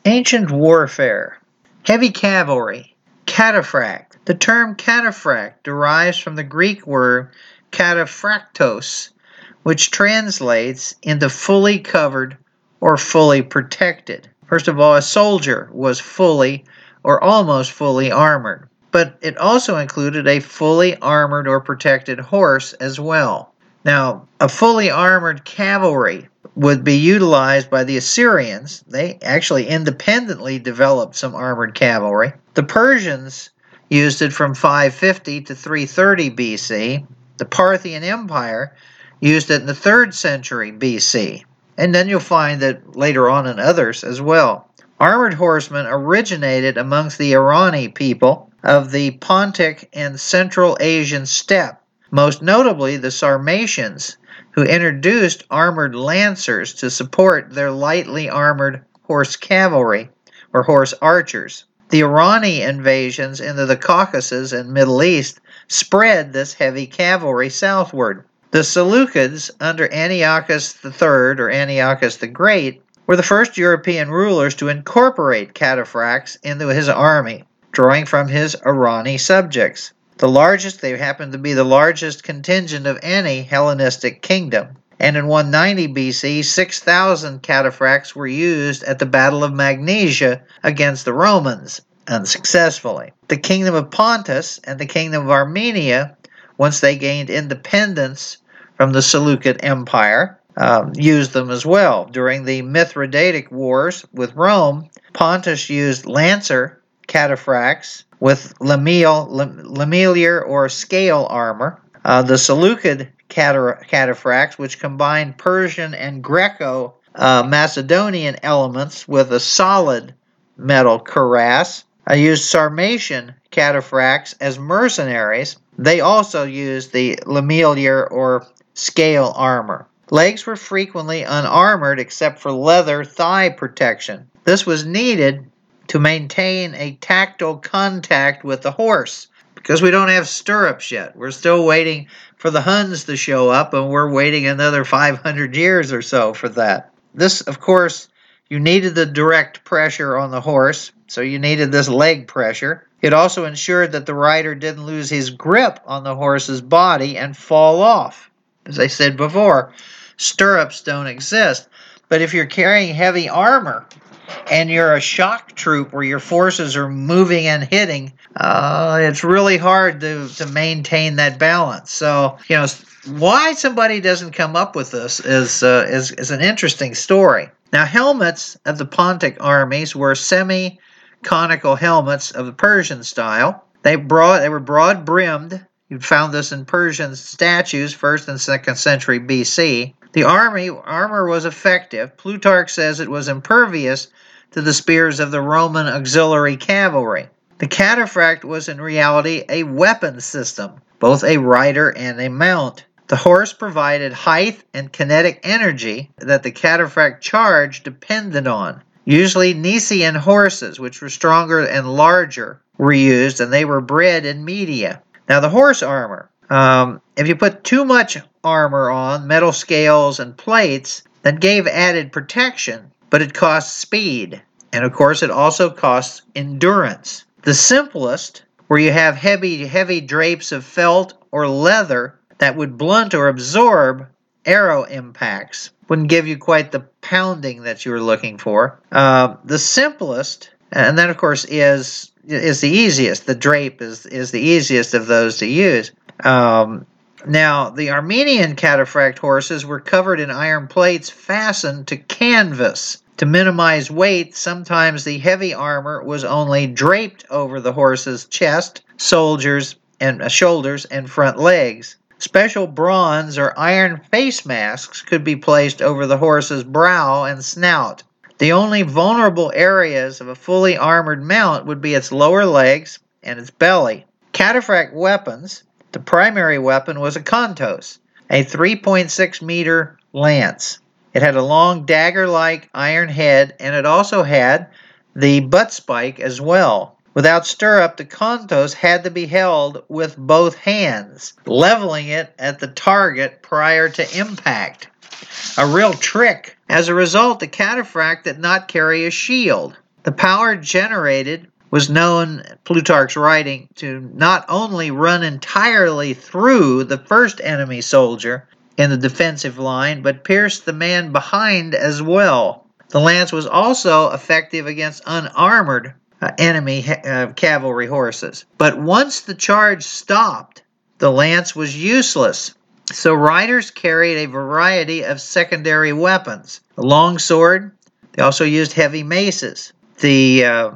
Ancient warfare. Heavy cavalry. Cataphract. The term cataphract derives from the Greek word kataphractos, which translates into fully covered or fully protected. First of all, a soldier was fully or almost fully armored, but it also included a fully armored or protected horse as well. Now, a fully armored cavalry would be utilized by the Assyrians. They actually independently developed some armored cavalry. The Persians used it from 550 to 330 BC. The Parthian Empire used it in the 3rd century BC. And then you'll find that later on in others as well. Armored horsemen originated amongst the Irani people of the Pontic and Central Asian steppe, most notably the Sarmatians, who introduced armored lancers to support their lightly armored horse cavalry, or horse archers. The Irani invasions into the Caucasus and Middle East spread this heavy cavalry southward. The Seleucids, under Antiochus III or Antiochus the Great, were the first European rulers to incorporate cataphracts into his army, drawing from his Irani subjects. They happened to be the largest contingent of any Hellenistic kingdom. And in 190 BC, 6,000 cataphracts were used at the Battle of Magnesia against the Romans, unsuccessfully. The kingdom of Pontus and the kingdom of Armenia, once they gained independence from the Seleucid Empire, used them as well. During the Mithridatic Wars with Rome, Pontus used lancer cataphracts with lamellar or scale armor. The Seleucid cataphracts, which combined Persian and Greco-Macedonian elements with a solid metal cuirass, used Sarmatian cataphracts as mercenaries. They also used the lamellar or scale armor. Legs were frequently unarmored except for leather thigh protection. This was needed to maintain a tactile contact with the horse, because we don't have stirrups yet. We're still waiting for the Huns to show up, and we're waiting another 500 years or so for that. This, of course, you needed the direct pressure on the horse, so you needed this leg pressure. It also ensured that the rider didn't lose his grip on the horse's body and fall off. As I said before, stirrups don't exist. But if you're carrying heavy armor, and you're a shock troop where your forces are moving and hitting, it's really hard to maintain that balance. So, why somebody doesn't come up with this is an interesting story. Now, helmets of the Pontic armies were semi-conical helmets of the Persian style. They were broad-brimmed. You found this in Persian statues, 1st and 2nd century BC. The armor was effective. Plutarch says it was impervious to the spears of the Roman auxiliary cavalry. The cataphract was in reality a weapon system, both a rider and a mount. The horse provided height and kinetic energy that the cataphract charge depended on. Usually Nisaean horses, which were stronger and larger, were used, and they were bred in Media. Now the horse armor. If you put too much armor on, metal scales and plates, that gave added protection, but it costs speed. And of course it also costs endurance. The simplest, where you have heavy drapes of felt or leather that would blunt or absorb arrow impacts, wouldn't give you quite the pounding that you were looking for. The simplest, and that of course is the easiest. The drape is the easiest of those to use. Now, the Armenian cataphract horses were covered in iron plates fastened to canvas. To minimize weight, sometimes the heavy armor was only draped over the horse's chest, shoulders, and front legs. Special bronze or iron face masks could be placed over the horse's brow and snout. The only vulnerable areas of a fully armored mount would be its lower legs and its belly. Cataphract weapons. The primary weapon was a kontos, a 3.6 meter lance. It had a long dagger-like iron head, and it also had the butt spike as well. Without stirrup, the kontos had to be held with both hands, leveling it at the target prior to impact. A real trick. As a result, the cataphract did not carry a shield. The power generated was known, Plutarch's writing, to not only run entirely through the first enemy soldier in the defensive line, but pierce the man behind as well. The lance was also effective against unarmored enemy cavalry horses. But once the charge stopped, the lance was useless. So riders carried a variety of secondary weapons. A long sword. They also used heavy maces. There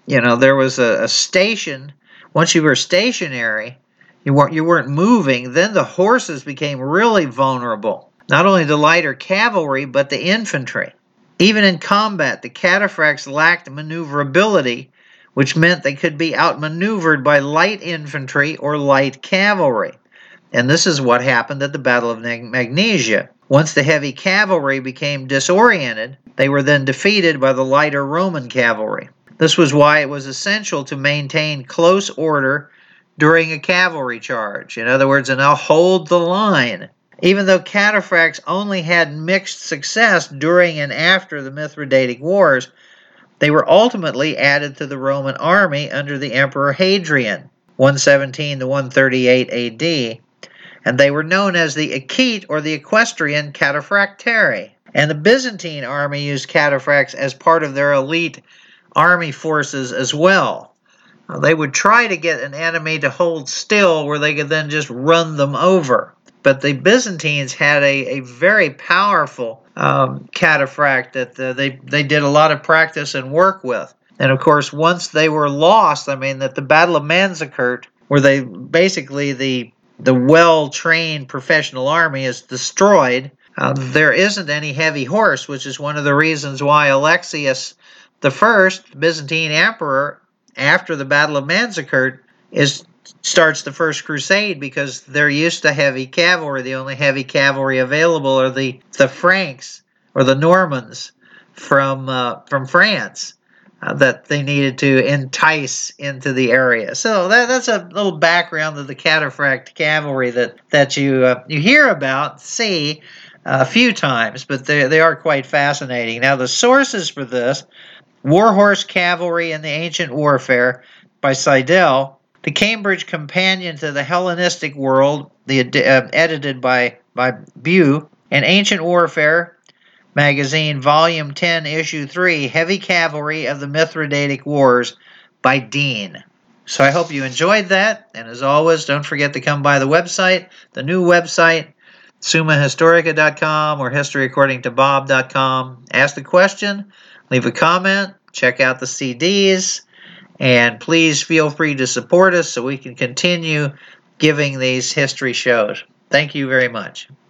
was a station. Once you were stationary, you weren't moving, then the horses became really vulnerable. Not only the lighter cavalry, but the infantry. Even in combat, the cataphracts lacked maneuverability, which meant they could be outmaneuvered by light infantry or light cavalry. And this is what happened at the Battle of Magnesia. Once the heavy cavalry became disoriented, they were then defeated by the lighter Roman cavalry. This was why it was essential to maintain close order during a cavalry charge. In other words, and I'll hold the line. Even though cataphracts only had mixed success during and after the Mithridatic Wars, they were ultimately added to the Roman army under the Emperor Hadrian, 117 to 138 AD, and they were known as the Achaete or the Equestrian Cataphractarii. And the Byzantine army used cataphracts as part of their elite army forces as well. They would try to get an enemy to hold still where they could then just run them over. But the Byzantines had a very powerful cataphract that they did a lot of practice and work with. And of course, once they were lost, at the Battle of Manzikert, where they basically the well-trained professional army is destroyed, there isn't any heavy horse, which is one of the reasons why Alexius I, Byzantine emperor, after the Battle of Manzikert, starts the First Crusade, because they're used to heavy cavalry. The only heavy cavalry available are the Franks or the Normans from France that they needed to entice into the area. So that's a little background of the cataphract cavalry that you hear about, see a few times, but they are quite fascinating. Now the sources for this: Warhorse Cavalry in the Ancient Warfare by Seidel, The Cambridge Companion to the Hellenistic World, edited by Bew, and Ancient Warfare Magazine, Volume 10, Issue 3, Heavy Cavalry of the Mithridatic Wars by Dean. So I hope you enjoyed that, and as always, don't forget to come by the website, the new website, summahistorica.com or historyaccordingtobob.com. Ask the question, leave a comment, check out the CDs, and please feel free to support us so we can continue giving these history shows. Thank you very much.